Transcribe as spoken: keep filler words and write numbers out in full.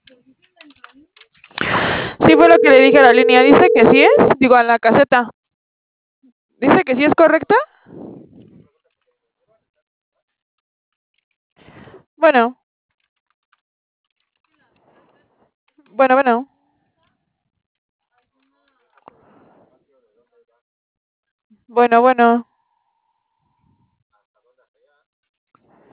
Sí, fue lo que le dije a la línea, dice que sí es, digo, a la caseta. ¿Dice que sí es correcta? Bueno. Bueno, bueno. Bueno, bueno.